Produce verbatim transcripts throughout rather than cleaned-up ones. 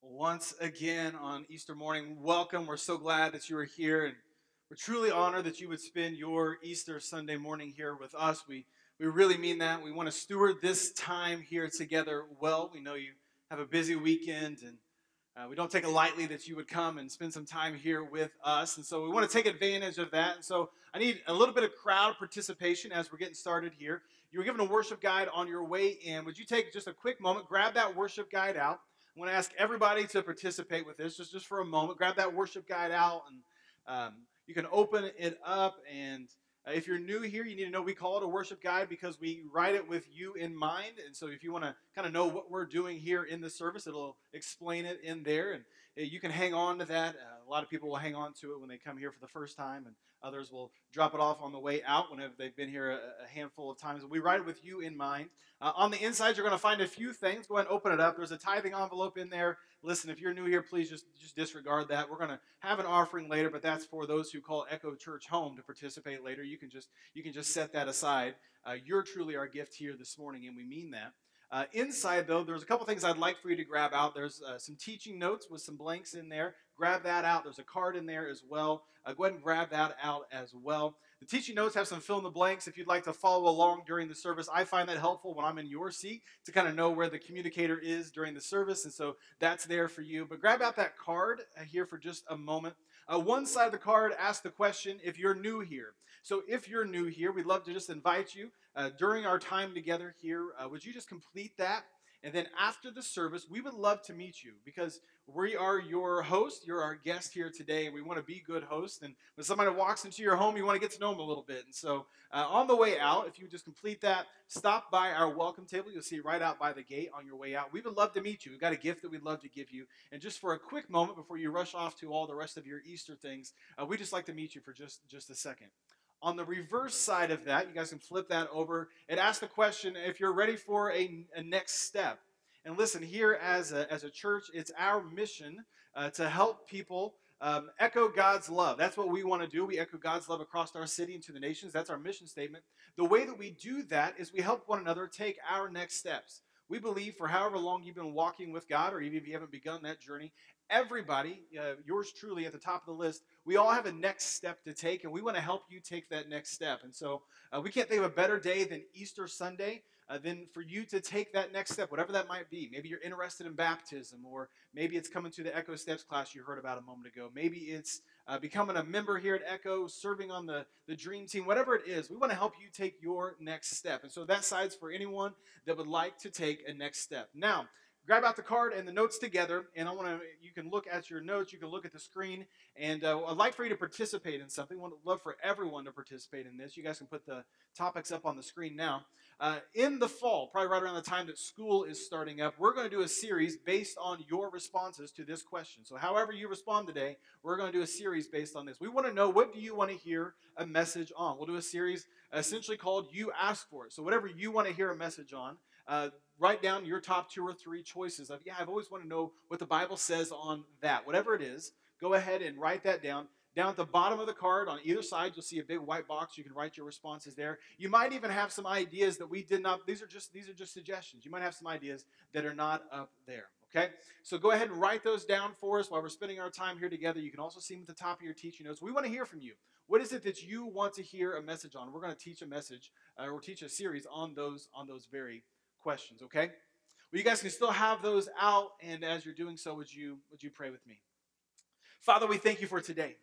once again on Easter morning. Welcome. We're so glad that you are here, and we're truly honored that you would spend your Easter Sunday morning here with us. We we really mean that. We want to steward this time here together well. We know you have a busy weekend, and uh, we don't take it lightly that you would come and spend some time here with us. And so we want to take advantage of that. And so I need a little bit of crowd participation as we're getting started here. You were given a worship guide on your way in. Would you take just a quick moment, grab that worship guide out? I want to ask everybody to participate with this just, just for a moment. Grab that worship guide out, and um, you can open it up. And uh, if you're new here, you need to know we call it a worship guide because we write it with you in mind. And so if you want to kind of know what we're doing here in the service, it'll explain it in there. And uh, you can hang on to that. Uh, a lot of people will hang on to it when they come here for the first time, and others will drop it off on the way out whenever they've been here a, a handful of times. We write it with you in mind. Uh, on the inside, you're going to find a few things. Go ahead and open it up. There's a tithing envelope in there. Listen, if you're new here, please just, just disregard that. We're going to have an offering later, but that's for those who call Echo Church home to participate later. You can just you can just set that aside. Uh, you're truly our gift here this morning, and we mean that. Uh, inside, though, there's a couple things I'd like for you to grab out. There's uh, some teaching notes with some blanks in there. Grab that out. There's a card in there as well. Uh, go ahead and grab that out as well. The teaching notes have some fill in the blanks if you'd like to follow along during the service. I find that helpful when I'm in your seat to kind of know where the communicator is during the service, and so that's there for you. But grab out that card uh, here for just a moment. Uh, one side of the card asks the question if you're new here. So if you're new here, we'd love to just invite you uh, during our time together here. Uh, would you just complete that? And then after the service, we would love to meet you because we are your host. You're our guest here today, and we want to be good hosts. And when somebody walks into your home, you want to get to know them a little bit. And so uh, on the way out, if you just complete that, stop by our welcome table. You'll see it right out by the gate on your way out. We would love to meet you. We've got a gift that we'd love to give you. And just for a quick moment before you rush off to all the rest of your Easter things, uh, we'd just like to meet you for just, just a second. On the reverse side of that, you guys can flip that over. It asks the question if you're ready for a, a next step. And listen, here as a, as a church, it's our mission uh, to help people um, echo God's love. That's what we want to do. We echo God's love across our city and to the nations. That's our mission statement. The way that we do that is we help one another take our next steps. We believe for however long you've been walking with God, or even if you haven't begun that journey, everybody, uh, yours truly at the top of the list, we all have a next step to take, and we want to help you take that next step. And so uh, we can't think of a better day than Easter Sunday uh, than for you to take that next step, whatever that might be. Maybe you're interested in baptism, or maybe it's coming to the Echo Steps class you heard about a moment ago. Maybe it's uh, becoming a member here at Echo, serving on the, the Dream Team. Whatever it is, we want to help you take your next step. And so that side's for anyone that would like to take a next step. Now, grab out the card and the notes together, and I want to. You can look at your notes. You can look at the screen, and uh, I'd like for you to participate in something. I would love for everyone to participate in this. You guys can put the topics up on the screen now. Uh, in the fall, probably right around the time that school is starting up, we're going to do a series based on your responses to this question. So, however you respond today, we're going to do a series based on this. We want to know, what do you want to hear a message on? We'll do a series essentially called "You Ask For It." So, whatever you want to hear a message on. Uh, write down your top two or three choices of, yeah, I've always wanted to know what the Bible says on that. Whatever it is, go ahead and write that down. Down at the bottom of the card on either side, you'll see a big white box. You can write your responses there. You might even have some ideas that we did not, these are just these are just suggestions. You might have some ideas that are not up there, okay? So go ahead and write those down for us while we're spending our time here together. You can also see them at the top of your teaching notes. We want to hear from you. What is it that you want to hear a message on? We're going to teach a message, uh, or teach a series on those on those very questions, okay? Well, you guys can still have those out, and as you're doing so, would you would you pray with me? Father, we thank you for today.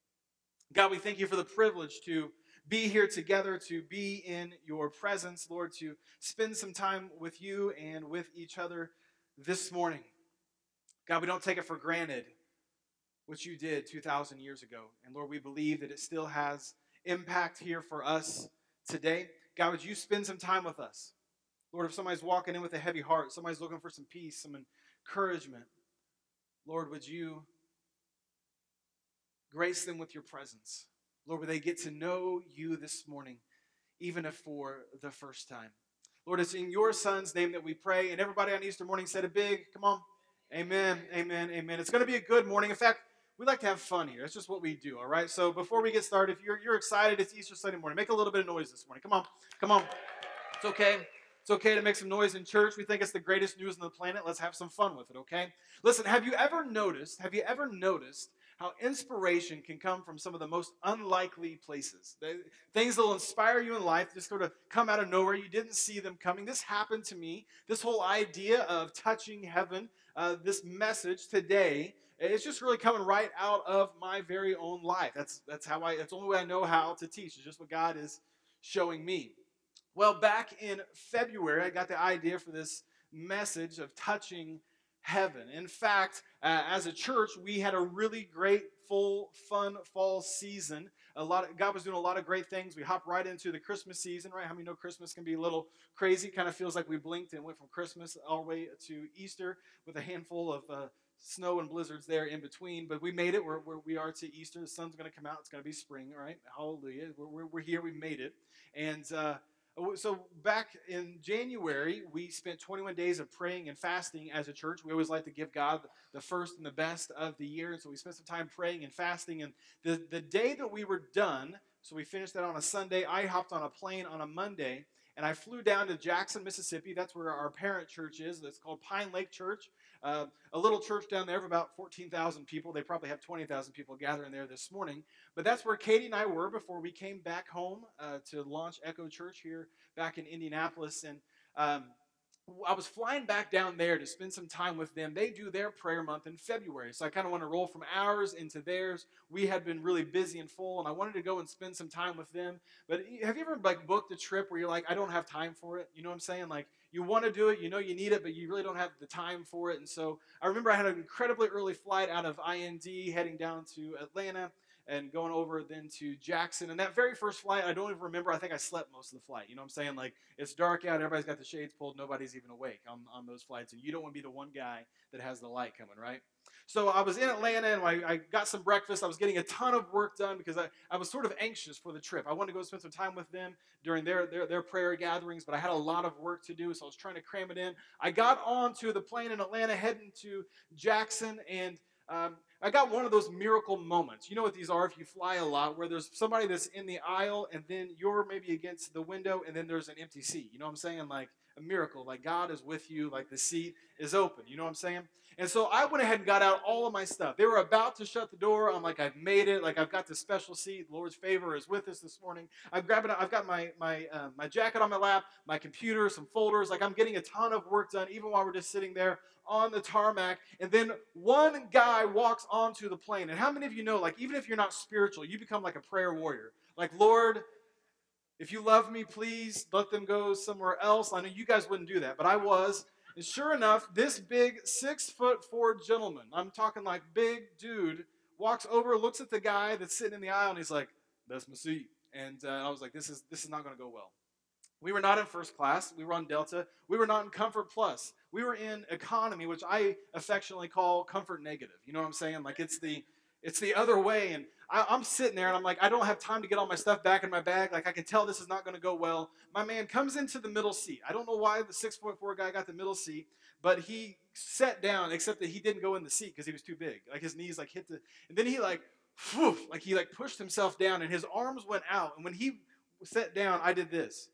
God, we thank you for the privilege to be here together, to be in your presence, Lord, to spend some time with you and with each other this morning. God, we don't take it for granted what you did two thousand years ago. And Lord, we believe that it still has impact here for us today. God, would you spend some time with us? Lord, if somebody's walking in with a heavy heart, somebody's looking for some peace, some encouragement, Lord, would you grace them with your presence? Lord, would they get to know you this morning, even if for the first time? Lord, it's in your Son's name that we pray. And everybody on Easter morning said a big, come on. Amen, amen, amen. It's going to be a good morning. In fact, we like to have fun here. That's just what we do, all right? So before we get started, if you're, you're excited, it's Easter Sunday morning. Make a little bit of noise this morning. Come on, come on. It's okay. It's okay to make some noise in church. We think it's the greatest news on the planet. Let's have some fun with it, okay? Listen, have you ever noticed, have you ever noticed how inspiration can come from some of the most unlikely places? They, things that will inspire you in life just sort of come out of nowhere. You didn't see them coming. This happened to me. This whole idea of touching heaven, uh, this message today, it's just really coming right out of my very own life. That's that's how I. That's the only way I know how to teach. It's just what God is showing me. Well, back in February, I got the idea for this message of touching heaven. In fact, uh, as a church, we had a really great, full, fun fall season. A lot of, God was doing a lot of great things. We hopped right into the Christmas season, right? How many know Christmas can be a little crazy? Kind of feels like we blinked and went from Christmas all the way to Easter with a handful of uh, snow and blizzards there in between. But we made it where, where we are to Easter. The sun's going to come out. It's going to be spring, right? Hallelujah. We're, we're, we're here. We made it. And uh, So back in January, we spent twenty-one days of praying and fasting as a church. We always like to give God the first and the best of the year. And so we spent some time praying and fasting. And the, the day that we were done, so we finished that on a Sunday, I hopped on a plane on a Monday, and I flew down to Jackson, Mississippi. That's where our parent church is. It's called Pine Lake Church. Uh, a little church down there of about fourteen thousand people. They probably have twenty thousand people gathering there this morning. But that's where Katie and I were before we came back home uh, to launch Echo Church here back in Indianapolis. And um, I was flying back down there to spend some time with them. They do their prayer month in February. So I kind of want to roll from ours into theirs. We had been really busy and full, and I wanted to go and spend some time with them. But have you ever like booked a trip where you're like, I don't have time for it? You know what I'm saying? Like, you want to do it, you know you need it, but you really don't have the time for it. And so I remember I had an incredibly early flight out of I N D heading down to Atlanta and going over then to Jackson. And that very first flight, I don't even remember. I think I slept most of the flight. You know what I'm saying? Like, it's dark out. Everybody's got the shades pulled. Nobody's even awake on, on those flights. And you don't want to be the one guy that has the light coming, right? So I was in Atlanta, and I, I got some breakfast. I was getting a ton of work done because I, I was sort of anxious for the trip. I wanted to go spend some time with them during their, their, their prayer gatherings, but I had a lot of work to do, so I was trying to cram it in. I got onto the plane in Atlanta, heading to Jackson, and um, I got one of those miracle moments. You know what these are if you fly a lot, where there's somebody that's in the aisle, and then you're maybe against the window, and then there's an empty seat. You know what I'm saying? Like a miracle. Like God is with you. Like the seat is open. You know what I'm saying? And so I went ahead and got out all of my stuff. They were about to shut the door. I'm like, I've made it. Like I've got this special seat. The Lord's favor is with us this morning. I've grabbed it. I've got my my uh, my jacket on my lap, my computer, some folders. Like I'm getting a ton of work done, even while we're just sitting there on the tarmac. And then one guy walks onto the plane. And how many of you know, like even if you're not spiritual, you become like a prayer warrior. Like, Lord, if you love me, please let them go somewhere else. I know you guys wouldn't do that, but I was. And sure enough, this big six foot four gentleman, I'm talking like big dude, walks over, looks at the guy that's sitting in the aisle, and he's like, "That's my seat." And uh, I was like, "This is this is not going to go well." We were not in first class. We were on Delta. We were not in Comfort Plus. We were in economy, which I affectionately call comfort negative. You know what I'm saying? Like it's the it's the other way. And I, I'm sitting there, and I'm like, I don't have time to get all my stuff back in my bag. Like I can tell this is not going to go well. My man comes into the middle seat. I don't know why the six foot four guy got the middle seat, but he sat down, except that he didn't go in the seat because he was too big. Like his knees like hit the, and then he like, whew, like he like pushed himself down, and his arms went out. And when he sat down, I did this.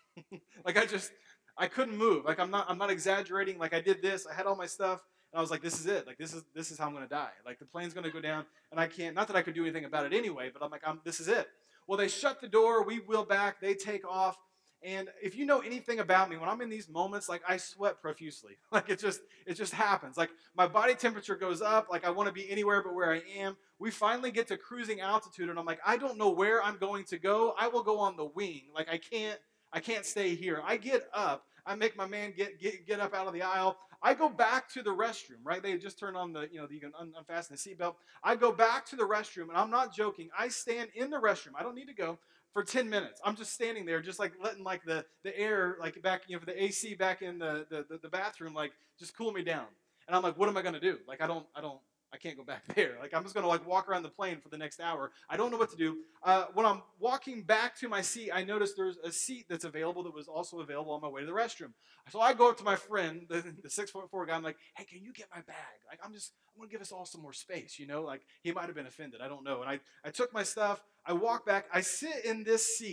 Like I just, I couldn't move. Like I'm not, I'm not exaggerating. Like I did this. I had all my stuff, and I was like, this is it. Like this is, this is how I'm gonna die. Like the plane's gonna go down, and I can't. Not that I could do anything about it anyway, but I'm like, I'm, this is it. Well, they shut the door. We wheel back. They take off. And if you know anything about me, when I'm in these moments, like I sweat profusely. Like it just, it just happens. Like my body temperature goes up. Like I want to be anywhere but where I am. We finally get to cruising altitude, and I'm like, I don't know where I'm going to go. I will go on the wing. Like I can't. I can't stay here. I get up. I make my man get, get get up out of the aisle. I go back to the restroom, right? They just turned on the, you know, you can un- unfasten the seatbelt. I go back to the restroom, and I'm not joking. I stand in the restroom. I don't need to go for ten minutes. I'm just standing there, just like letting like the, the air, like back, you know, for the A C back in the, the, the, the bathroom, like just cool me down. And I'm like, what am I going to do? Like, I don't, I don't, I can't go back there. Like, I'm just going to, like, walk around the plane for the next hour. I don't know what to do. Uh, when I'm walking back to my seat, I noticed there's a seat that's available that was also available on my way to the restroom. So I go up to my friend, the, the six foot four guy. I'm like, hey, can you get my bag? Like, I'm just, I'm going to give us all some more space, you know? Like, he might have been offended. I don't know. And I, I took my stuff. I walk back. I sit in this seat.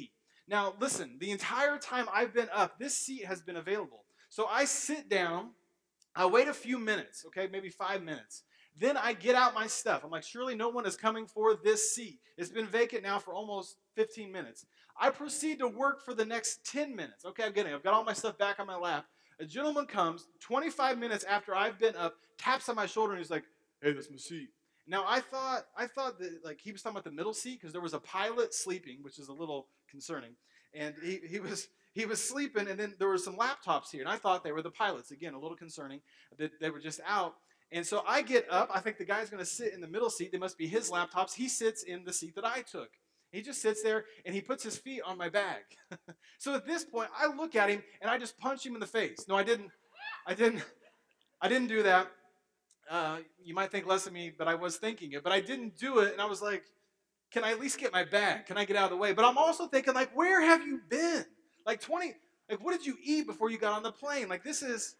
Now, listen, the entire time I've been up, this seat has been available. So I sit down, I wait a few minutes, okay, maybe five minutes. Then I get out my stuff. I'm like, surely no one is coming for this seat. It's been vacant now for almost fifteen minutes. I proceed to work for the next ten minutes. Okay, I'm getting it. I've got all my stuff back on my lap. A gentleman comes twenty-five minutes after I've been up, taps on my shoulder, and he's like, hey, that's my seat. Now, I thought I thought that like he was talking about the middle seat because there was a pilot sleeping, which is a little concerning. And he, he was he was sleeping, and then there were some laptops here, and I thought they were the pilots. Again, a little concerning that they were just out. And so I get up. I think the guy's going to sit in the middle seat. They must be his laptops. He sits in the seat that I took. He just sits there, and he puts his feet on my bag. So at this point, I look at him, and I just punch him in the face. No, I didn't. I didn't. I didn't do that. Uh, you might think less of me, but I was thinking it. But I didn't do it, and I was like, can I at least get my bag? Can I get out of the way? But I'm also thinking, like, where have you been? Like twenty, like what did you eat before you got on the plane? Like this is,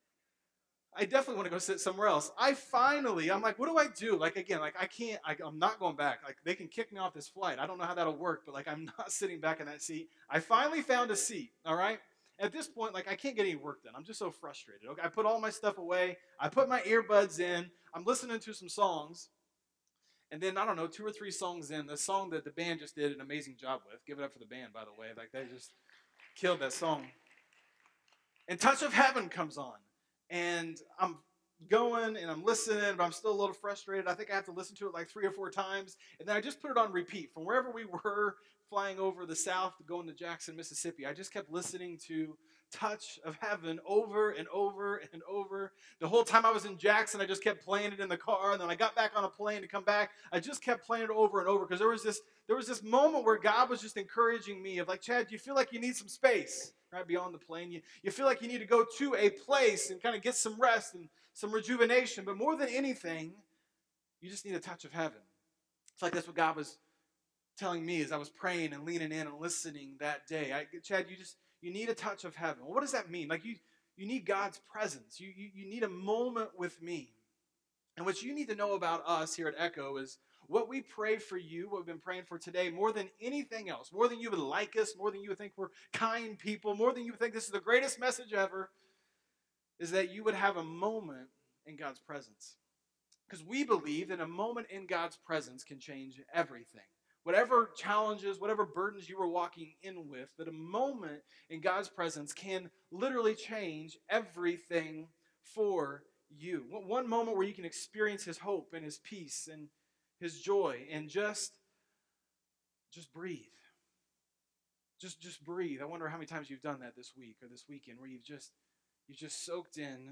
I definitely want to go sit somewhere else. I finally, I'm like, what do I do? Like again, like I can't, I, I'm not going back. Like they can kick me off this flight. I don't know how that'll work, but like I'm not sitting back in that seat. I finally found a seat, all right? At this point, like I can't get any work done. I'm just so frustrated. Okay, I put all my stuff away. I put my earbuds in. I'm listening to some songs. And then, I don't know, two or three songs in, the song that the band just did an amazing job with. Give it up for the band, by the way. Like, they just killed that song. And Touch of Heaven comes on. And I'm going and I'm listening, but I'm still a little frustrated. I think I have to listen to it like three or four times. And then I just put it on repeat. From wherever we were flying over the south, going to Jackson, Mississippi, I just kept listening to Touch of Heaven over and over and over. The whole time I was in Jackson, I just kept playing it in the car. And then I got back on a plane to come back. I just kept playing it over and over because there was this there was this moment where God was just encouraging me of like, Chad, do you feel like you need some space right beyond the plane? You, you feel like you need to go to a place and kind of get some rest and some rejuvenation. But more than anything, you just need a touch of heaven. It's like that's what God was telling me as I was praying and leaning in and listening that day. I, Chad, you just You need a touch of heaven. Well, what does that mean? Like you, you need God's presence. You, you, you need a moment with me. And what you need to know about us here at Echo is what we pray for you, what we've been praying for today, more than anything else, more than you would like us, more than you would think we're kind people, more than you would think this is the greatest message ever, is that you would have a moment in God's presence. Because we believe that a moment in God's presence can change everything. Whatever challenges, whatever burdens you were walking in with, that a moment in God's presence can literally change everything for you. One moment where you can experience His hope and His peace and His joy and just, just breathe. Just, just breathe. I wonder how many times you've done that this week or this weekend where you've just, you've just soaked in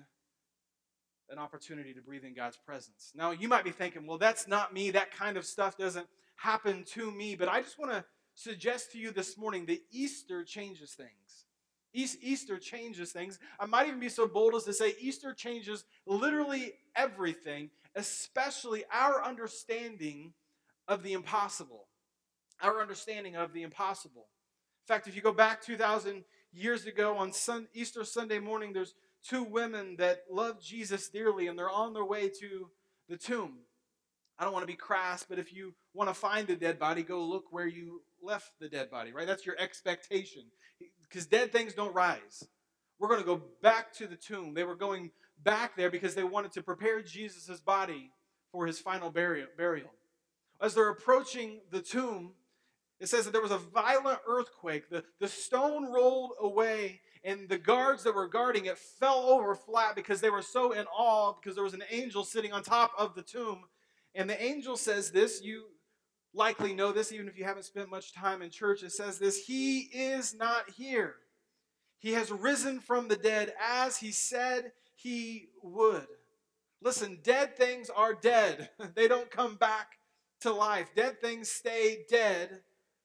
an opportunity to breathe in God's presence. Now, you might be thinking, well, that's not me. That kind of stuff doesn't happen to me. But I just want to suggest to you this morning that Easter changes things. Easter changes things. I might even be so bold as to say Easter changes literally everything, especially our understanding of the impossible. Our understanding of the impossible. In fact, if you go back two thousand years ago on Sun, Easter Sunday morning, there's two women that love Jesus dearly, and they're on their way to the tomb. I don't want to be crass, but if you want to find the dead body, go look where you left the dead body, right? That's your expectation, because dead things don't rise. We're going to go back to the tomb. They were going back there because they wanted to prepare Jesus' body for his final burial. As they're approaching the tomb, it says that there was a violent earthquake. The, the stone rolled away, and the guards that were guarding it fell over flat because they were so in awe because there was an angel sitting on top of the tomb. And the angel says this, you likely know this even if you haven't spent much time in church. It says this, He is not here. He has risen from the dead as He said He would. Listen, dead things are dead. They don't come back to life. Dead things stay dead.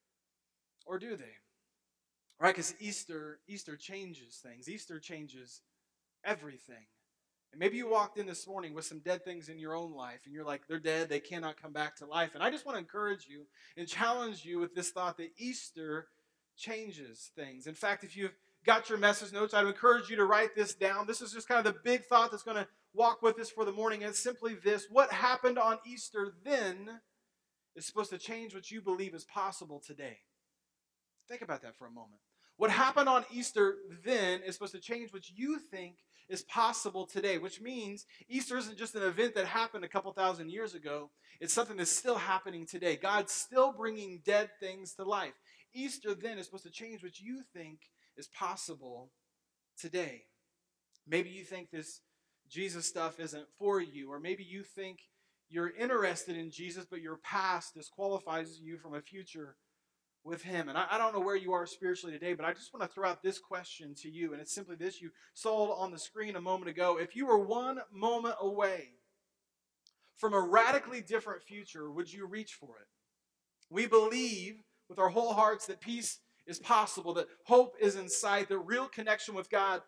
Or do they? Right? Because Easter, Easter changes things. Easter changes everything. And maybe you walked in this morning with some dead things in your own life, and you're like, they're dead, they cannot come back to life. And I just want to encourage you and challenge you with this thought that Easter changes things. In fact, if you've got your message notes, I'd encourage you to write this down. This is just kind of the big thought that's going to walk with us for the morning. And it's simply this: what happened on Easter then is supposed to change what you believe is possible today. Think about that for a moment. What happened on Easter then is supposed to change what you think is possible today, which means Easter isn't just an event that happened a couple thousand years ago. It's something that's still happening today. God's still bringing dead things to life. Easter then is supposed to change what you think is possible today. Maybe you think this Jesus stuff isn't for you, or maybe you think you're interested in Jesus, but your past disqualifies you from a future with him. And I, I don't know where you are spiritually today, but I just want to throw out this question to you, and it's simply this. You saw it on the screen a moment ago. If you were one moment away from a radically different future, would you reach for it? We believe with our whole hearts that peace is possible, that hope is in sight, that real connection with God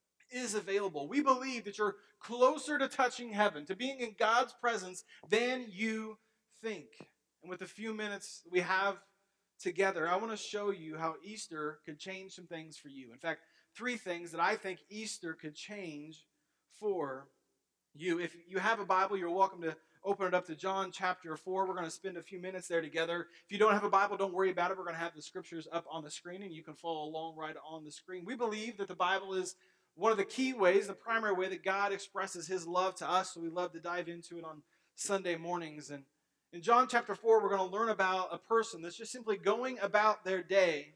is available. We believe that you're closer to touching heaven, to being in God's presence than you think. And with the few minutes we have together, I want to show you how Easter could change some things for you. In fact, three things that I think Easter could change for you. If you have a Bible, you're welcome to open it up to John chapter four. We're going to spend a few minutes there together. If you don't have a Bible, don't worry about it. We're going to have the scriptures up on the screen, and you can follow along right on the screen. We believe that the Bible is one of the key ways, the primary way that God expresses his love to us, so we love to dive into it on Sunday mornings. And in John chapter four, we're going to learn about a person that's just simply going about their day,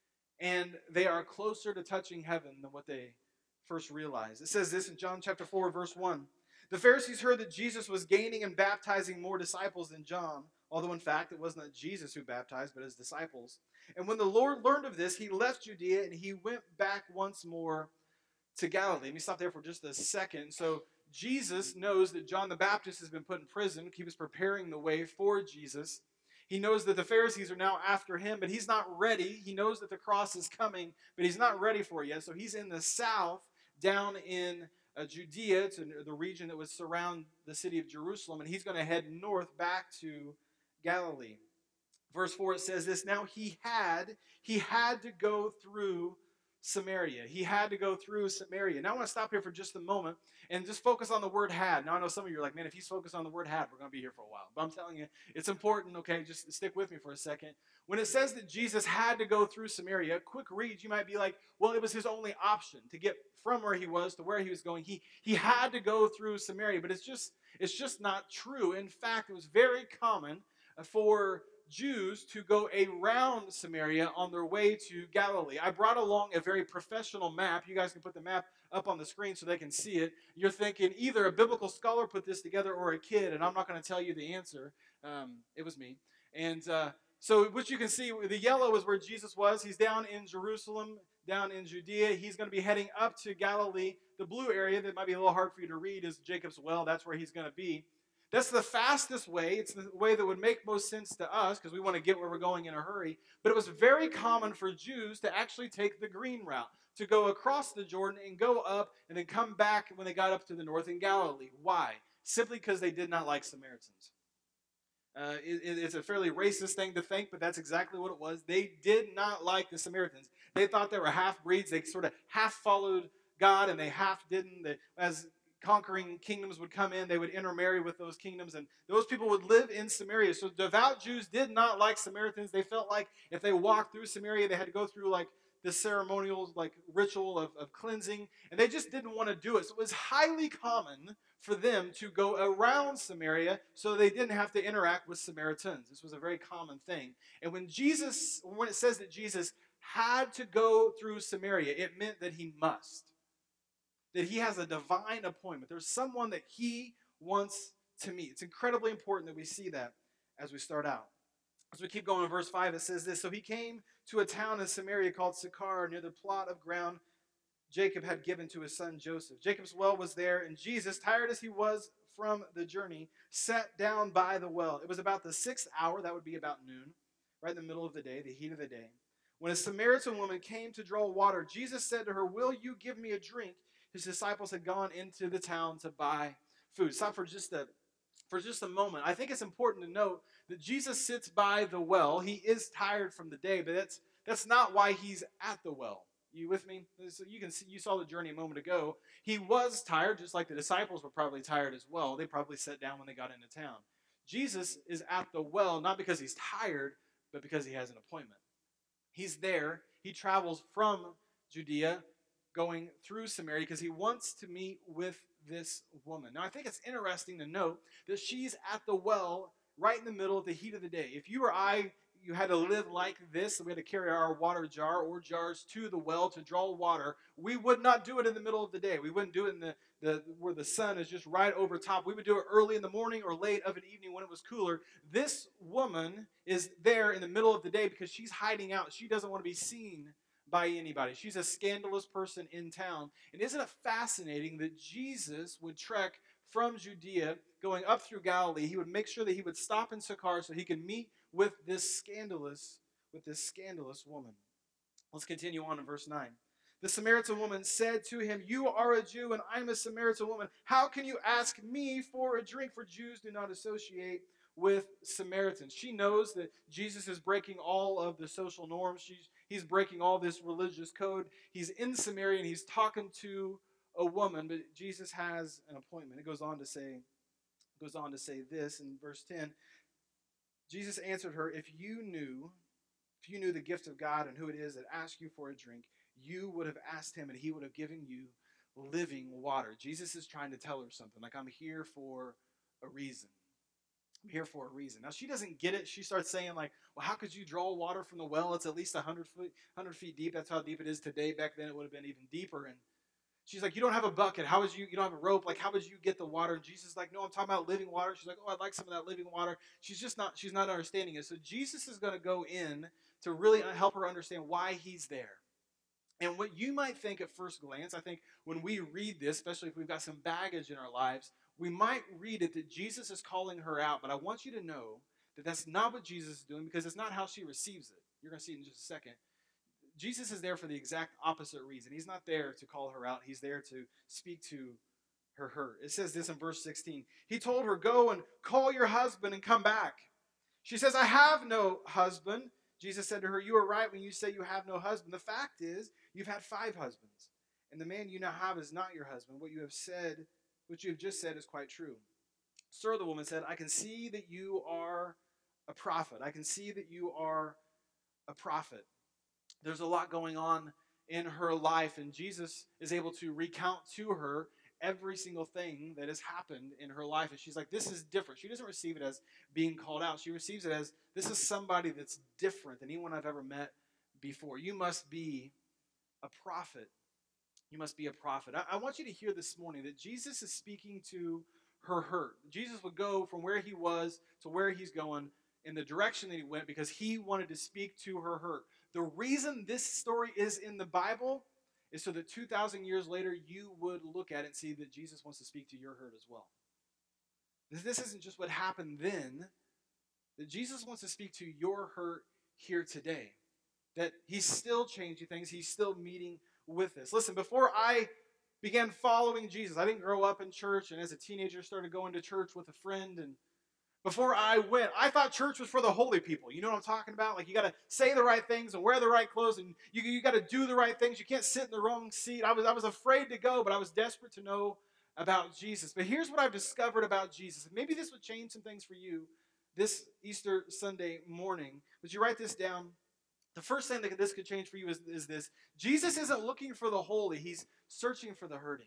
and they are closer to touching heaven than what they first realized. It says this in John chapter four, verse one. The Pharisees heard that Jesus was gaining and baptizing more disciples than John, although in fact it wasn't Jesus who baptized, but his disciples. And when the Lord learned of this, he left Judea and he went back once more to Galilee. Let me stop there for just a second. So Jesus knows that John the Baptist has been put in prison. He was preparing the way for Jesus. He knows that the Pharisees are now after him, but he's not ready. He knows that the cross is coming, but he's not ready for it yet. So he's in the south, down in uh, Judea, to the region that would surround the city of Jerusalem, and he's going to head north back to Galilee. Verse four, it says this, now he had, he had to go through Samaria. He had to go through Samaria. Now I want to stop here for just a moment and just focus on the word had. Now I know some of you are like, man, if he's focused on the word had, we're going to be here for a while. But I'm telling you, it's important, okay? Just stick with me for a second. When it says that Jesus had to go through Samaria, a quick read, you might be like, well, it was his only option to get from where he was to where he was going. He, he had to go through Samaria, but it's just, it's just not true. In fact, it was very common for Jews to go around Samaria on their way to Galilee. I brought along a very professional map. You guys can put the map up on the screen so they can see it. You're thinking either a biblical scholar put this together or a kid, and I'm not going to tell you the answer. Um, it was me. And uh, so what you can see, the yellow is where Jesus was. He's down in Jerusalem, down in Judea. He's going to be heading up to Galilee. The blue area that might be a little hard for you to read is Jacob's Well. That's where he's going to be. That's the fastest way. It's the way that would make most sense to us because we want to get where we're going in a hurry. But it was very common for Jews to actually take the green route, to go across the Jordan and go up and then come back when they got up to the north in Galilee. Why? Simply because they did not like Samaritans. Uh, it, it's a fairly racist thing to think, but that's exactly what it was. They did not like the Samaritans. They thought they were half-breeds. They sort of half followed God and they half didn't. They, as conquering kingdoms would come in, they would intermarry with those kingdoms, and those people would live in Samaria. So devout Jews did not like Samaritans. They felt like if they walked through Samaria, they had to go through like this ceremonial like ritual of, of cleansing, and they just didn't want to do it. So it was highly common for them to go around Samaria so they didn't have to interact with Samaritans. This was a very common thing. And when Jesus, when it says that Jesus had to go through Samaria, it meant that he must. That he has a divine appointment. There's someone that he wants to meet. It's incredibly important that we see that as we start out. As we keep going in verse five, it says this, so he came to a town in Samaria called Sychar, near the plot of ground Jacob had given to his son Joseph. Jacob's well was there, and Jesus, tired as he was from the journey, sat down by the well. It was about the sixth hour, that would be about noon, right in the middle of the day, the heat of the day. When a Samaritan woman came to draw water, Jesus said to her, will you give me a drink? His disciples had gone into the town to buy food. Stop for just a for just a moment. I think it's important to note that Jesus sits by the well. He is tired from the day, but that's that's not why he's at the well. You with me? So you can see, you saw the journey a moment ago. He was tired, just like the disciples were probably tired as well. They probably sat down when they got into town. Jesus is at the well not because he's tired, but because he has an appointment. He's there. He travels from Judea going through Samaria because he wants to meet with this woman. Now, I think it's interesting to note that she's at the well right in the middle of the heat of the day. If you or I, you had to live like this, we had to carry our water jar or jars to the well to draw water, we would not do it in the middle of the day. We wouldn't do it in the, the where the sun is just right over top. We would do it early in the morning or late of an evening when it was cooler. This woman is there in the middle of the day because she's hiding out. She doesn't want to be seen by anybody. She's a scandalous person in town. And isn't it fascinating that Jesus would trek from Judea going up through Galilee? He would make sure that he would stop in Sychar so he could meet with this scandalous with this scandalous woman. Let's continue on in verse nine. The Samaritan woman said to him, "You are a Jew and I'm a Samaritan woman. How can you ask me for a drink? For Jews do not associate with Samaritans." She knows that Jesus is breaking all of the social norms. She's, he's breaking all this religious code. He's in Samaria and he's talking to a woman, but Jesus has an appointment. It goes on to say, goes on to say this in verse ten. Jesus answered her, "If you knew, if you knew the gift of God and who it is that asks you for a drink, you would have asked him and he would have given you living water." Jesus is trying to tell her something, like, I'm here for a reason. I'm here for a reason. Now, she doesn't get it. She starts saying, like, well, how could you draw water from the well? It's at least one hundred feet, one hundred feet deep. That's how deep it is today. Back then, it would have been even deeper. And she's like, you don't have a bucket. How would you, you don't have a rope. Like, how would you get the water? And Jesus is like, no, I'm talking about living water. She's like, oh, I'd like some of that living water. She's just not, she's not understanding it. So Jesus is going to go in to really help her understand why he's there. And what you might think at first glance, I think when we read this, especially if we've got some baggage in our lives, we might read it that Jesus is calling her out. But I want you to know that that's not what Jesus is doing, because it's not how she receives it. You're going to see it in just a second. Jesus is there for the exact opposite reason. He's not there to call her out. He's there to speak to her hurt. It says this in verse sixteen. He told her, "Go and call your husband and come back." She says, "I have no husband." Jesus said to her, "You are right when you say you have no husband. The fact is, you've had five husbands, and the man you now have is not your husband. What you have said, what you have just said is quite true." "Sir," the woman said, "I can see that you are a prophet. I can see that you are a prophet." There's a lot going on in her life, and Jesus is able to recount to her every single thing that has happened in her life. And she's like, this is different. She doesn't receive it as being called out. She receives it as, this is somebody that's different than anyone I've ever met before. You must be a prophet. You must be a prophet. I, I want you to hear this morning that Jesus is speaking to her hurt. Jesus would go from where he was to where he's going in the direction that he went because he wanted to speak to her hurt. The reason this story is in the Bible is so that two thousand years later, you would look at it and see that Jesus wants to speak to your hurt as well. This isn't just what happened then, that Jesus wants to speak to your hurt here today. That he's still changing things. He's still meeting with us. Listen, before I began following Jesus, I didn't grow up in church, and as a teenager started going to church with a friend, and before I went, I thought church was for the holy people. You know what I'm talking about? Like, you got to say the right things and wear the right clothes, and you, you got to do the right things. You can't sit in the wrong seat. I was, I was afraid to go, but I was desperate to know about Jesus. But here's what I've discovered about Jesus. Maybe this would change some things for you this Easter Sunday morning. Would you write this down? The first thing that this could change for you is, is this. Jesus isn't looking for the holy. He's searching for the hurting.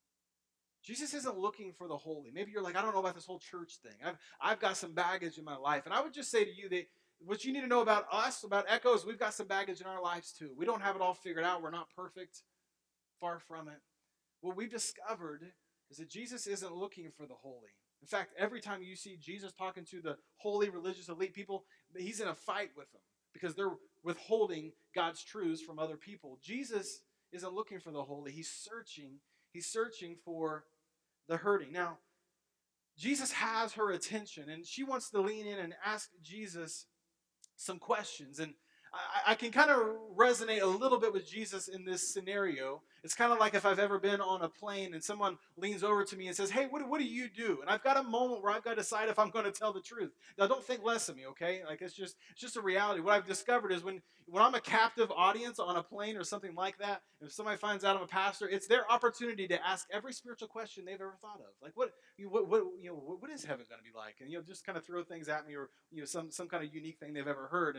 Jesus isn't looking for the holy. Maybe you're like, I don't know about this whole church thing. I've, I've got some baggage in my life. And I would just say to you that what you need to know about us, about Echo, is we've got some baggage in our lives too. We don't have it all figured out. We're not perfect. Far from it. What we've discovered is that Jesus isn't looking for the holy. In fact, every time you see Jesus talking to the holy religious elite people, he's in a fight with them because they're withholding God's truths from other people. Jesus isn't looking for the holy. He's searching. He's searching for the hurting. Now, Jesus has her attention, and she wants to lean in and ask Jesus some questions. And I, I can kind of resonate a little bit with Jesus in this scenario. It's kind of like if I've ever been on a plane and someone leans over to me and says, hey, what, what do you do? And I've got a moment where I've got to decide if I'm going to tell the truth. Now, don't think less of me, okay? Like, it's just it's just a reality. What I've discovered is when, when I'm a captive audience on a plane or something like that, if somebody finds out I'm a pastor, it's their opportunity to ask every spiritual question they've ever thought of. Like, what, what, what you know, what is heaven going to be like? And, you know, just kind of throw things at me, or, you know, some, some kind of unique thing they've ever heard. And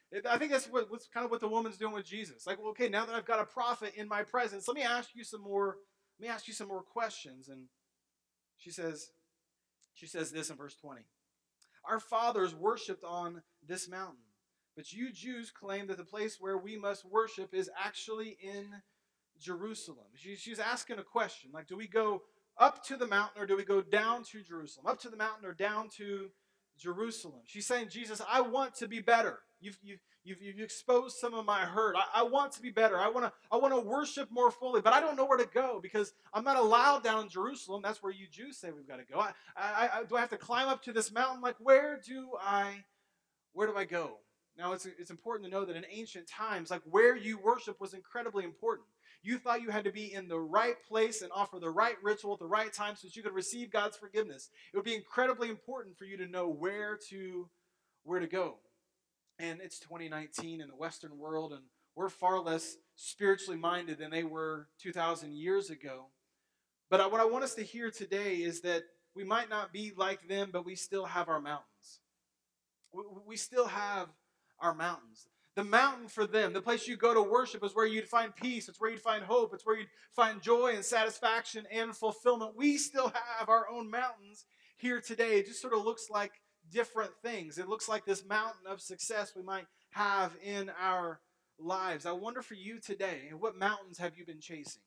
It- I think that's what, what's kind of what the woman's doing with Jesus. Like, well, okay, now that I've got a prophet in my presence, let me ask you some more. Let me ask you some more questions. And she says, she says this in verse twenty. Our fathers worshipped on this mountain, but you Jews claim that the place where we must worship is actually in Jerusalem. She, she's asking a question, like, do we go up to the mountain or do we go down to Jerusalem? Up to the mountain or down to Jerusalem? She's saying, Jesus, I want to be better. You've, you've, you've, you've exposed some of my hurt. I, I want to be better. I want to I want to worship more fully, but I don't know where to go because I'm not allowed down in Jerusalem. That's where you Jews say we've got to go. I, I, I, do I have to climb up to this mountain? Like, where do I, where do I go? Now, it's, it's important to know that in ancient times, like where you worship was incredibly important. You thought you had to be in the right place and offer the right ritual at the right time so that you could receive God's forgiveness. It would be incredibly important for you to know where to, where to go. And it's twenty nineteen in the Western world, and we're far less spiritually minded than they were two thousand years ago. But what I want us to hear today is that we might not be like them, but we still have our mountains. We still have our mountains. The mountain for them, the place you go to worship, is where you'd find peace. It's where you'd find hope. It's where you'd find joy and satisfaction and fulfillment. We still have our own mountains here today. It just sort of looks like different things. It looks like this mountain of success we might have in our lives. I wonder for you today, what mountains have you been chasing?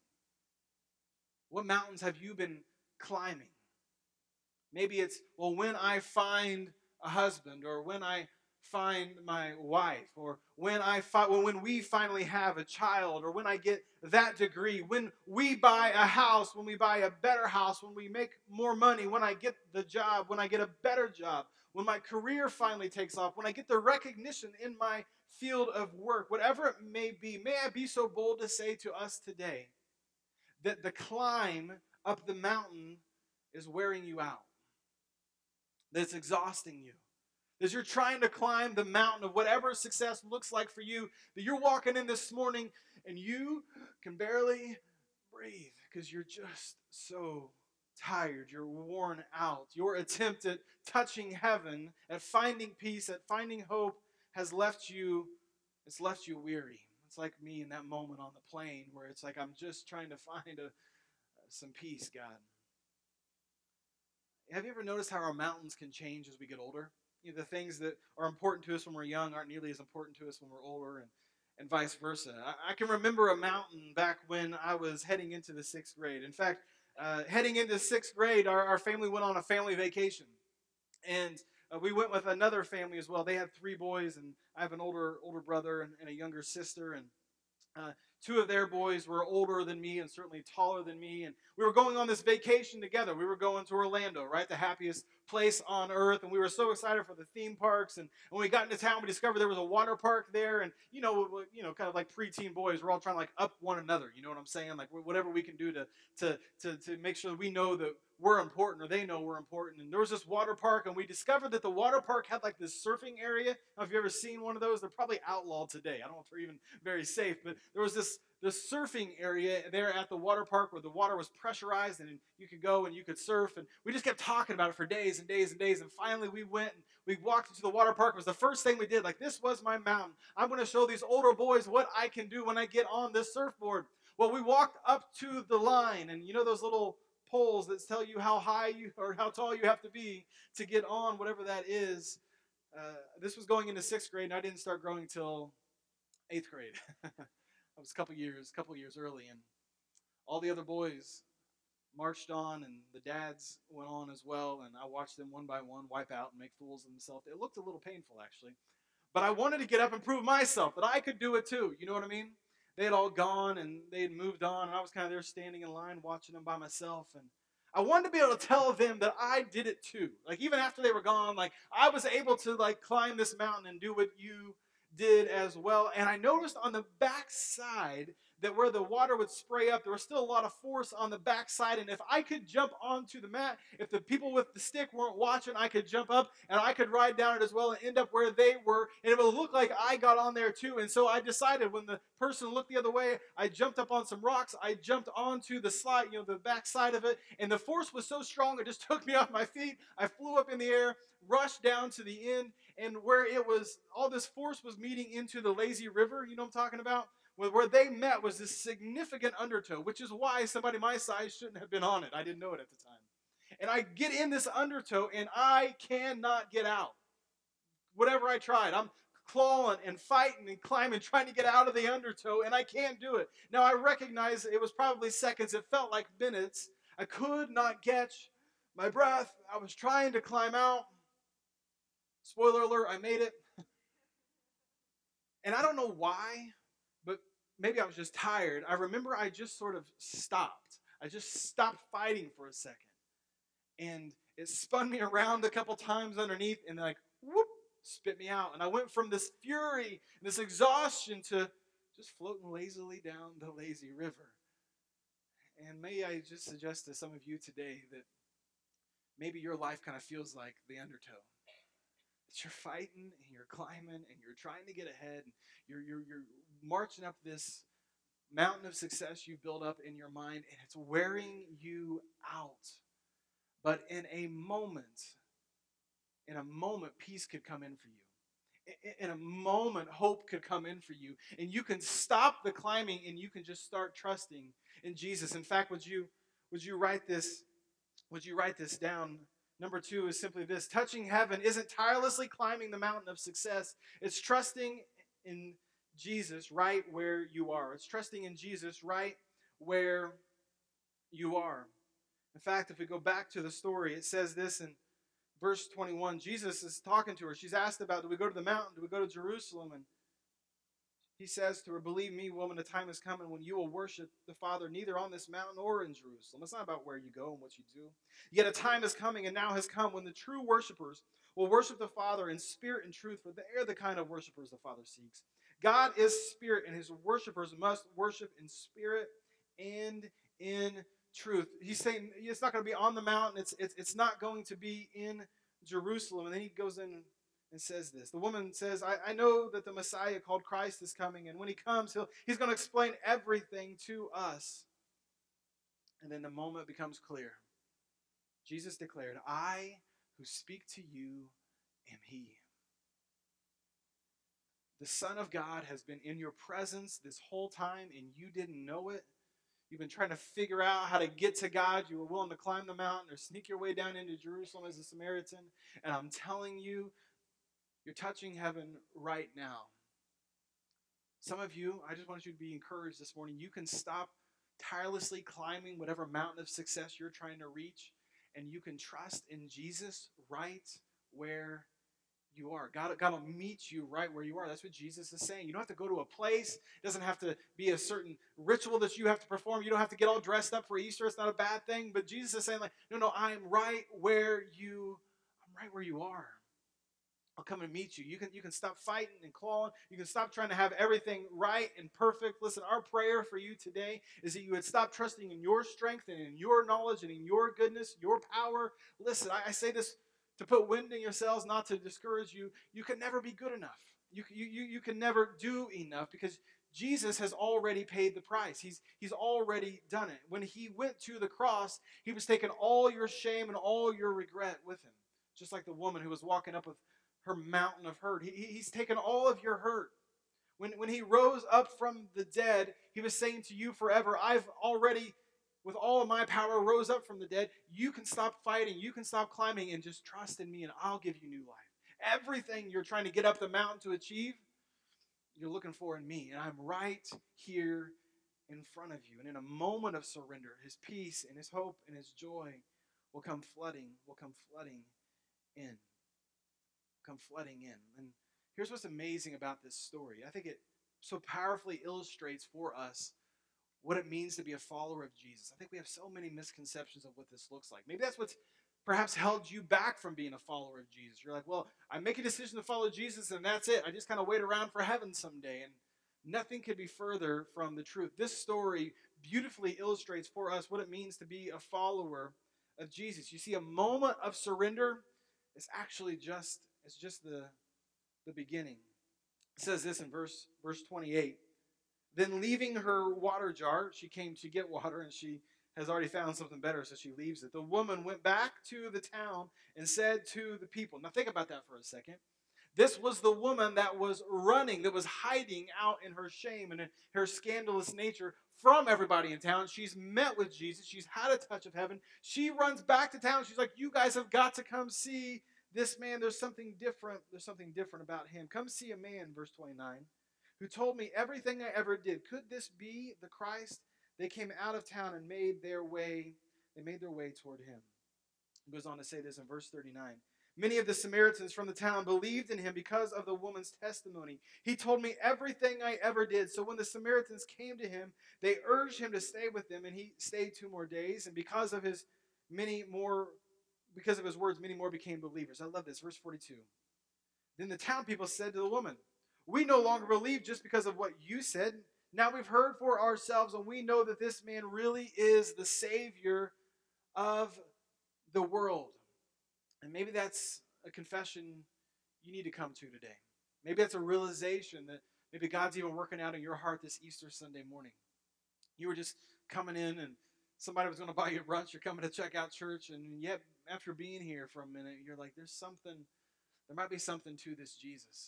What mountains have you been climbing? Maybe it's, well, when I find a husband, or when I find my wife, or when I fi- well, when we finally have a child, or when I get that degree, when we buy a house, when we buy a better house, when we make more money, when I get the job, when I get a better job, when my career finally takes off, when I get the recognition in my field of work, whatever it may be. May I be so bold to say to us today that the climb up the mountain is wearing you out, that it's exhausting you. As you're trying to climb the mountain of whatever success looks like for you, that you're walking in this morning and you can barely breathe because you're just so tired. You're worn out. Your attempt at touching heaven, at finding peace, at finding hope has left you, it's left you weary. It's like me in that moment on the plane where it's like I'm just trying to find a, some peace, God. Have you ever noticed how our mountains can change as we get older? You know, the things that are important to us when we're young aren't nearly as important to us when we're older, and, and vice versa. I, I can remember a mountain back when I was heading into the sixth grade. In fact, uh, heading into sixth grade, our, our family went on a family vacation. And uh, we went with another family as well. They had three boys, and I have an older older brother and, and a younger sister. And uh, two of their boys were older than me and certainly taller than me. And we were going on this vacation together. We were going to Orlando, right? The happiest place on earth. And we were so excited for the theme parks. And when we got into town, we discovered there was a water park there. And, you know, you know, kind of like preteen boys, we're all trying to like up one another. You know what I'm saying? Like whatever we can do to, to, to, to make sure that we know that we're important, or they know we're important. And there was this water park, and we discovered that the water park had like this surfing area. I don't know if you've ever seen one of those. They're probably outlawed today. I don't know if they're even very safe, but there was this this surfing area there at the water park where the water was pressurized, and you could go and you could surf. And we just kept talking about it for days and days and days. And finally we went and we walked into the water park. It was the first thing we did. Like, this was my mountain. I'm going to show these older boys what I can do when I get on this surfboard. Well, we walked up to the line, and you know those little poles that tell you how high you or how tall you have to be to get on whatever that is. Uh, this was going into sixth grade, and I didn't start growing till eighth grade. I was a couple years, a couple years early, and all the other boys marched on, and the dads went on as well, and I watched them one by one wipe out and make fools of themselves. It looked a little painful, actually, but I wanted to get up and prove myself that I could do it too. You know what I mean? They had all gone, and they had moved on, and I was kind of there standing in line watching them by myself, and I wanted to be able to tell them that I did it too. Like, even after they were gone, like, I was able to, like, climb this mountain and do what you did as well. And I noticed on the back side that where the water would spray up, there was still a lot of force on the back side. And if I could jump onto the mat, if the people with the stick weren't watching, I could jump up and I could ride down it as well and end up where they were. And it would look like I got on there too. And so I decided, when the person looked the other way, I jumped up on some rocks. I jumped onto the slide, you know, the back side of it. And the force was so strong, it just took me off my feet. I flew up in the air, rushed down to the end, and where it was, all this force was meeting into the lazy river, you know what I'm talking about? Where, where they met was this significant undertow, which is why somebody my size shouldn't have been on it. I didn't know it at the time. And I get in this undertow, and I cannot get out. Whatever I tried, I'm clawing and fighting and climbing, trying to get out of the undertow, and I can't do it. Now, I recognize it was probably seconds. It felt like minutes. I could not catch my breath. I was trying to climb out. Spoiler alert, I made it. And I don't know why, but maybe I was just tired. I remember I just sort of stopped. I just stopped fighting for a second. And it spun me around a couple times underneath and like, whoop, spit me out. And I went from this fury, this exhaustion to just floating lazily down the lazy river. And may I just suggest to some of you today that maybe your life kind of feels like the undertow. That you're fighting and you're climbing and you're trying to get ahead. And you're, you're, you're marching up this mountain of success you've built up in your mind, and it's wearing you out. But in a moment, in a moment, peace could come in for you. In a moment, hope could come in for you. And you can stop the climbing and you can just start trusting in Jesus. In fact, would you, would you write this, would you write this down? Number two is simply this: touching heaven isn't tirelessly climbing the mountain of success. It's trusting in Jesus right where you are. It's trusting in Jesus right where you are. In fact, if we go back to the story, it says this in verse twenty-one. Jesus is talking to her. She's asked about, do we go to the mountain? Do we go to Jerusalem? And he says to her, believe me, woman, a time is coming when you will worship the Father neither on this mountain or in Jerusalem. It's not about where you go and what you do. Yet a time is coming and now has come when the true worshipers will worship the Father in spirit and truth, for they are the kind of worshipers the Father seeks. God is spirit, and his worshipers must worship in spirit and in truth. He's saying it's not going to be on the mountain. It's, it's, it's not going to be in Jerusalem. And then he goes in and says this. The woman says, I, I know that the Messiah called Christ is coming, and when he comes, he'll, he's going to explain everything to us. And then the moment becomes clear. Jesus declared, I who speak to you am he. The Son of God has been in your presence this whole time, and you didn't know it. You've been trying to figure out how to get to God. You were willing to climb the mountain or sneak your way down into Jerusalem as a Samaritan. And I'm telling you, you're touching heaven right now. Some of you, I just want you to be encouraged this morning. You can stop tirelessly climbing whatever mountain of success you're trying to reach, and you can trust in Jesus right where you are. God, God will meet you right where you are. That's what Jesus is saying. You don't have to go to a place. It doesn't have to be a certain ritual that you have to perform. You don't have to get all dressed up for Easter. It's not a bad thing. But Jesus is saying, like, no, no, I'm right where you, I'm right where you are. I'll come and meet you. You can, you can stop fighting and clawing. You can stop trying to have everything right and perfect. Listen, our prayer for you today is that you would stop trusting in your strength and in your knowledge and in your goodness, your power. Listen, I, I say this to put wind in your sails, not to discourage you. You can never be good enough. You, you, you, you can never do enough because Jesus has already paid the price. He's, he's already done it. When he went to the cross, he was taking all your shame and all your regret with him. Just like the woman who was walking up with her mountain of hurt. He, he's taken all of your hurt. When, when he rose up from the dead, he was saying to you forever, I've already, with all of my power, rose up from the dead. You can stop fighting. You can stop climbing and just trust in me, and I'll give you new life. Everything you're trying to get up the mountain to achieve, you're looking for in me, and I'm right here in front of you. And in a moment of surrender, his peace and his hope and his joy will come flooding, will come flooding in. Come flooding in. And here's what's amazing about this story. I think it so powerfully illustrates for us what it means to be a follower of Jesus. I think we have so many misconceptions of what this looks like. Maybe that's what's perhaps held you back from being a follower of Jesus. You're like, well, I make a decision to follow Jesus and that's it. I just kind of wait around for heaven someday. And nothing could be further from the truth. This story beautifully illustrates for us what it means to be a follower of Jesus. You see, a moment of surrender is actually just It's just the, the beginning. It says this in verse, verse twenty-eight. Then leaving her water jar, she came to get water, and she has already found something better, so she leaves it. The woman went back to the town and said to the people. Now think about that for a second. This was the woman that was running, that was hiding out in her shame and in her scandalous nature from everybody in town. She's met with Jesus. She's had a touch of heaven. She runs back to town. She's like, you guys have got to come see this man. There's something different. There's something different about him. Come see a man, verse twenty-nine, who told me everything I ever did. Could this be the Christ? They came out of town and made their way, they made their way toward him. He goes on to say this in verse thirty-nine. Many of the Samaritans from the town believed in him because of the woman's testimony. He told me everything I ever did. So when the Samaritans came to him, they urged him to stay with them, and he stayed two more days. And because of his many more, because of his words, many more became believers. I love this. Verse forty-two. Then the town people said to the woman, we no longer believe just because of what you said. Now we've heard for ourselves, and we know that this man really is the Savior of the world. And maybe that's a confession you need to come to today. Maybe that's a realization that maybe God's even working out in your heart this Easter Sunday morning. You were just coming in and somebody was going to buy you brunch. You're coming to check out church. And yet, after being here for a minute, you're like, there's something, there might be something to this Jesus.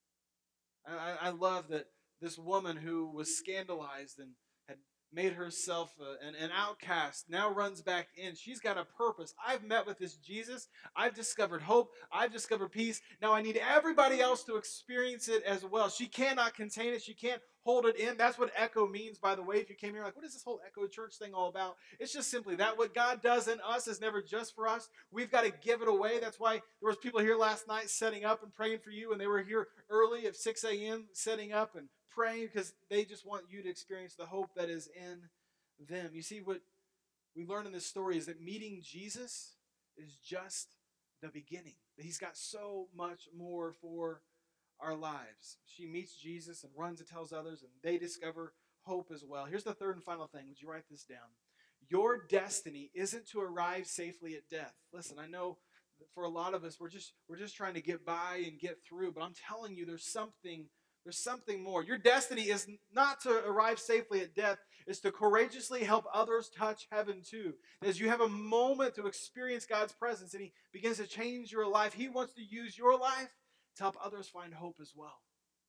I, I love that this woman who was scandalized and had made herself a, an, an outcast now runs back in. She's got a purpose. I've met with this Jesus. I've discovered hope. I've discovered peace. Now I need everybody else to experience it as well. She cannot contain it. She can't hold it in. That's what echo means, by the way. If you came here like, what is this whole echo church thing all about? It's just simply that what God does in us is never just for us. We've got to give it away. That's why there was people here last night setting up and praying for you, and they were here early at six a.m. setting up and praying because they just want you to experience the hope that is in them. You see, what we learn in this story is that meeting Jesus is just the beginning. That he's got so much more for our lives. She meets Jesus and runs and tells others, and they discover hope as well. Here's the third and final thing. Would you write this down? Your destiny isn't to arrive safely at death. Listen, I know that for a lot of us, we're just we're just trying to get by and get through, but I'm telling you, there's something There's something more. Your destiny is not to arrive safely at death. It's to courageously help others touch heaven too. As you have a moment to experience God's presence and he begins to change your life, he wants to use your life to help others find hope as well.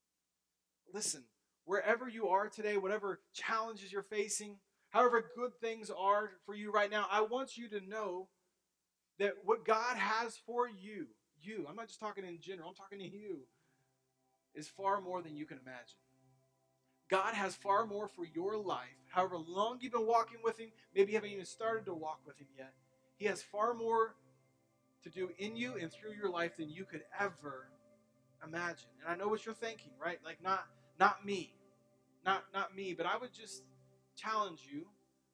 Listen, wherever you are today, whatever challenges you're facing, however good things are for you right now, I want you to know that what God has for you, you, I'm not just talking in general, I'm talking to you, is far more than you can imagine. God has far more for your life. However long you've been walking with him, maybe you haven't even started to walk with him yet. He has far more to do in you and through your life than you could ever imagine. And I know what you're thinking, right? Like not not me. Not not me, but I would just challenge you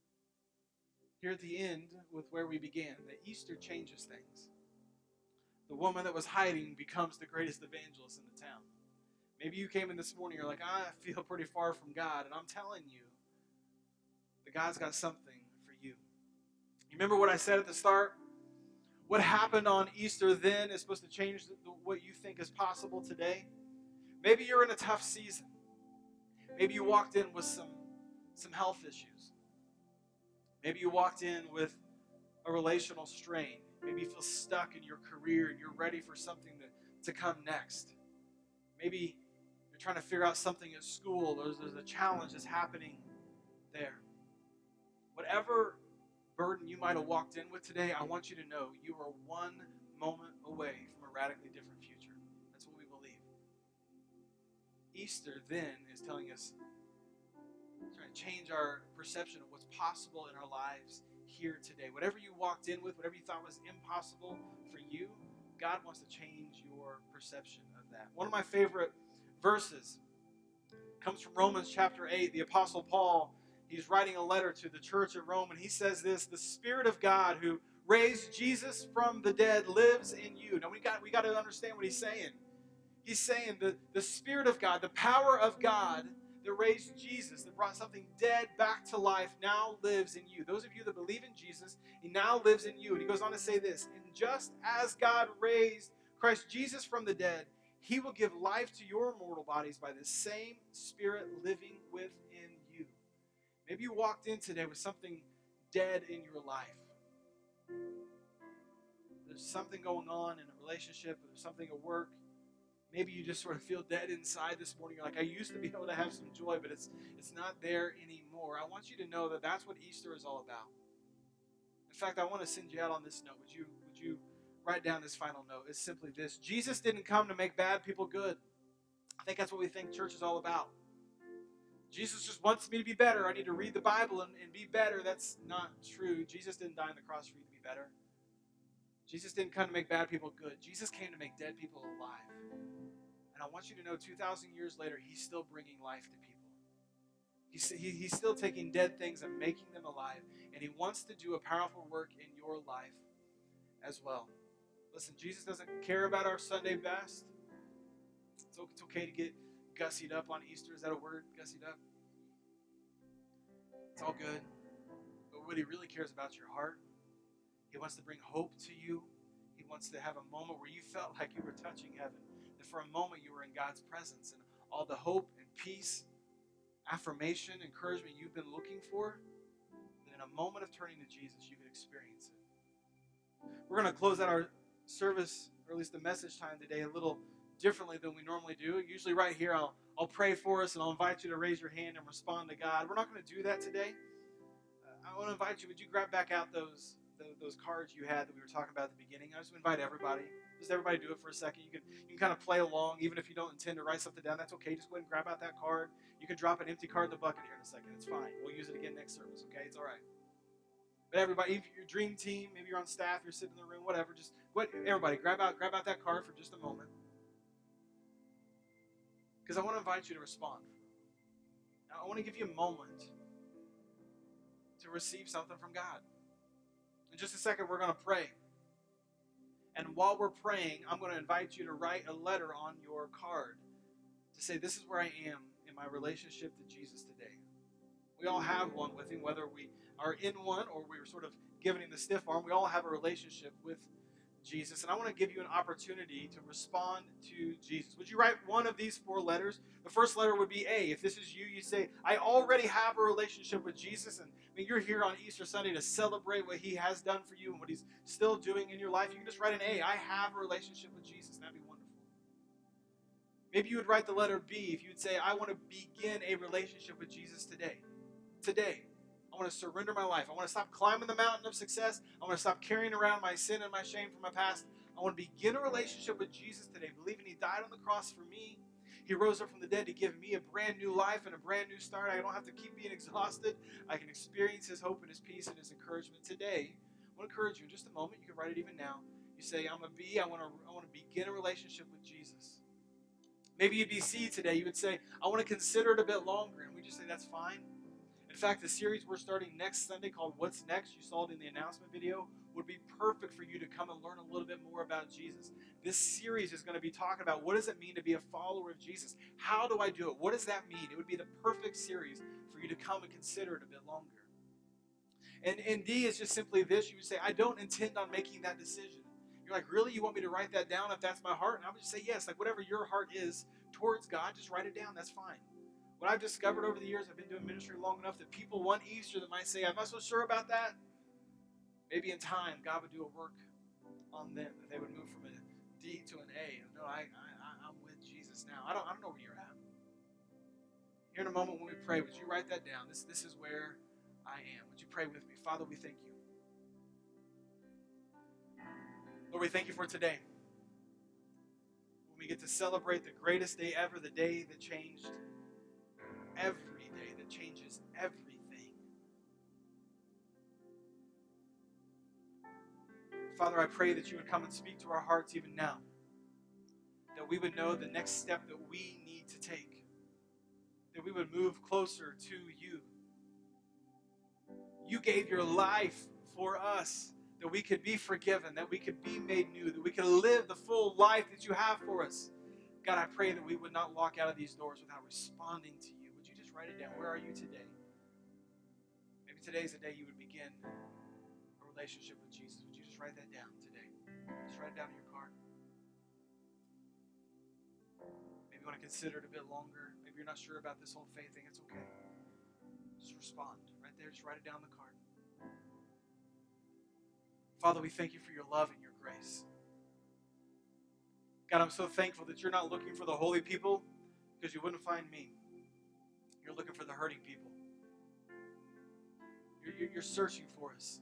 here at the end with where we began, that Easter changes things. The woman that was hiding becomes the greatest evangelist in the town. Maybe you came in this morning, you're like, I feel pretty far from God. And I'm telling you that God's got something for you. You remember what I said at the start? What happened on Easter then is supposed to change the, what you think is possible today. Maybe you're in a tough season. Maybe you walked in with some, some health issues. Maybe you walked in with a relational strain. Maybe you feel stuck in your career and you're ready for something to, to come next. Maybe you're trying to figure out something at school. There's, there's a challenge that's happening there. Whatever burden you might have walked in with today, I want you to know you are one moment away from a radically different future. That's what we believe. Easter then is telling us, trying to change our perception of what's possible in our lives here today. Whatever you walked in with, whatever you thought was impossible for you, God wants to change your perception of that. One of my favorite verses comes from Romans chapter eight. The Apostle Paul, he's writing a letter to the church at Rome, and he says this: the Spirit of God who raised Jesus from the dead lives in you. Now we got we got to understand what he's saying. He's saying that the Spirit of God, the power of God that raised Jesus, that brought something dead back to life, now lives in you. Those of you that believe in Jesus, he now lives in you. And he goes on to say this: and just as God raised Christ Jesus from the dead, he will give life to your mortal bodies by the same Spirit living within you. Maybe you walked in today with something dead in your life. There's something going on in a relationship, or there's something at work. Maybe you just sort of feel dead inside this morning. You're like, I used to be able to have some joy, but it's it's not there anymore. I want you to know that that's what Easter is all about. In fact, I want to send you out on this note. Would you, would you write down this final note? It's simply this. Jesus didn't come to make bad people good. I think that's what we think church is all about. Jesus just wants me to be better. I need to read the Bible and, and be better. That's not true. Jesus didn't die on the cross for you to be better. Jesus didn't come to make bad people good. Jesus came to make dead people alive. And I want you to know two thousand years later, he's still bringing life to people. He's, he, he's still taking dead things and making them alive. And he wants to do a powerful work in your life as well. Listen, Jesus doesn't care about our Sunday best. It's, it's okay to get gussied up on Easter. Is that a word, gussied up? It's all good. But what he really cares about is your heart. He wants to bring hope to you. He wants to have a moment where you felt like you were touching heaven. That for a moment you were in God's presence. And all the hope and peace, affirmation, encouragement you've been looking for, that in a moment of turning to Jesus, you could experience it. We're going to close out our service, or at least the message time today, a little differently than we normally do. Usually right here, I'll, I'll pray for us, and I'll invite you to raise your hand and respond to God. We're not going to do that today. Uh, I want to invite you, would you grab back out those, those those cards you had that we were talking about at the beginning? I just invite everybody. Just everybody do it for a second. You can you can kind of play along, even if you don't intend to write something down. That's okay. Just go ahead and grab out that card. You can drop an empty card in the bucket here in a second. It's fine. We'll use it again next service, okay? It's all right. But everybody, if your dream team, maybe you're on staff, you're sitting in the room, whatever, just go ahead, everybody, grab out, grab out that card for just a moment. Because I want to invite you to respond. Now, I want to give you a moment to receive something from God. In just a second, we're going to pray. And while we're praying, I'm going to invite you to write a letter on your card to say, this is where I am in my relationship to Jesus today. We all have one with him, whether we are in one or we're sort of giving him the stiff arm. We all have a relationship with Jesus. And I want to give you an opportunity to respond to Jesus. Would you write one of these four letters? The first letter would be A. If this is you, you say, I already have a relationship with Jesus. And I mean, you're here on Easter Sunday to celebrate what he has done for you and what he's still doing in your life. You can just write an A. I have a relationship with Jesus. That'd be wonderful. Maybe you would write the letter B if you would say, I want to begin a relationship with Jesus today. Today. I want to surrender my life. I want to stop climbing the mountain of success. I want to stop carrying around my sin and my shame from my past. I want to begin a relationship with Jesus today, believing he died on the cross for me. He rose up from the dead to give me a brand new life and a brand new start. I don't have to keep being exhausted. I can experience his hope and his peace and his encouragement today. I want to encourage you in just a moment. You can write it even now. You say, I'm a B. I want to, I want to begin a relationship with Jesus. Maybe you'd be C today. You would say, I want to consider it a bit longer. And we just say, that's fine. In fact, the series we're starting next Sunday called What's Next, you saw it in the announcement video, would be perfect for you to come and learn a little bit more about Jesus. This series is going to be talking about what does it mean to be a follower of Jesus? How do I do it? What does that mean? It would be the perfect series for you to come and consider it a bit longer. And, and D is just simply this. You would say, I don't intend on making that decision. You're like, really? You want me to write that down if that's my heart? And I would just say, yes. Like whatever your heart is towards God, just write it down. That's fine. What I've discovered over the years, I've been doing ministry long enough that people want Easter that might say, I'm not so sure about that. Maybe in time, God would do a work on them, that they would move from a D to an A. No, I, I, I'm with Jesus now. I don't, I don't know where you're at. Here in a moment when we pray, would you write that down? This, this is where I am. Would you pray with me? Father, we thank you. Lord, we thank you for today. When we get to celebrate the greatest day ever, the day that changed every day, that changes everything. Father, I pray that you would come and speak to our hearts even now. That we would know the next step that we need to take. That we would move closer to you. You gave your life for us. That we could be forgiven. That we could be made new. That we could live the full life that you have for us. God, I pray that we would not walk out of these doors without responding to you. Write it down. Where are you today? Maybe today's the day you would begin a relationship with Jesus. Would you just write that down today? Just write it down in your card. Maybe you want to consider it a bit longer. Maybe you're not sure about this whole faith thing. It's okay. Just respond. Right there. Just write it down on the card. Father, we thank you for your love and your grace. God, I'm so thankful that you're not looking for the holy people because you wouldn't find me. You're looking for the hurting people. You're, you're, you're searching for us.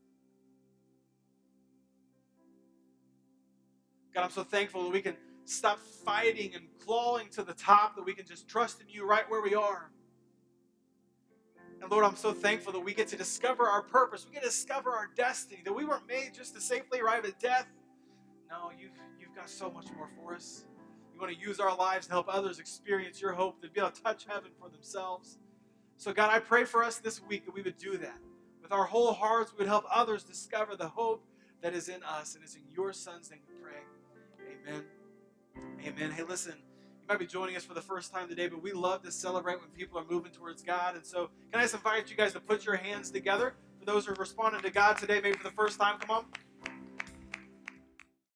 God, I'm so thankful that we can stop fighting and clawing to the top, that we can just trust in you right where we are. And Lord, I'm so thankful that we get to discover our purpose. We get to discover our destiny, that we weren't made just to safely arrive at death. No, you've, you've got so much more for us. You want to use our lives to help others experience your hope, to be able to touch heaven for themselves. So God, I pray for us this week that we would do that. With our whole hearts, we would help others discover the hope that is in us. And it's in your Son's name we pray. Amen. Amen. Hey, listen, you might be joining us for the first time today, but we love to celebrate when people are moving towards God. And so can I just invite you guys to put your hands together for those who are responding to God today, maybe for the first time? Come on.